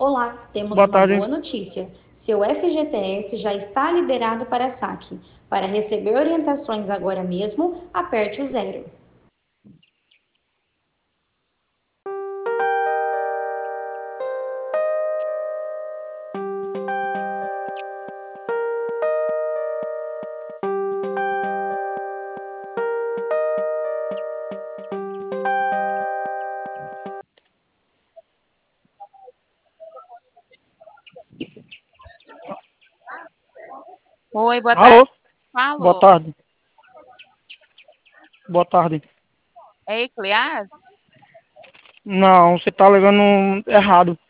Olá, temos Boa uma tarde. boa notícia. Seu FGTS já está liberado para saque. Para receber orientações agora mesmo, aperte o zero. Oi, boa Alô? tarde. Boa Falo. tarde. Boa tarde. É Eclear? Não, você tá ligando errado.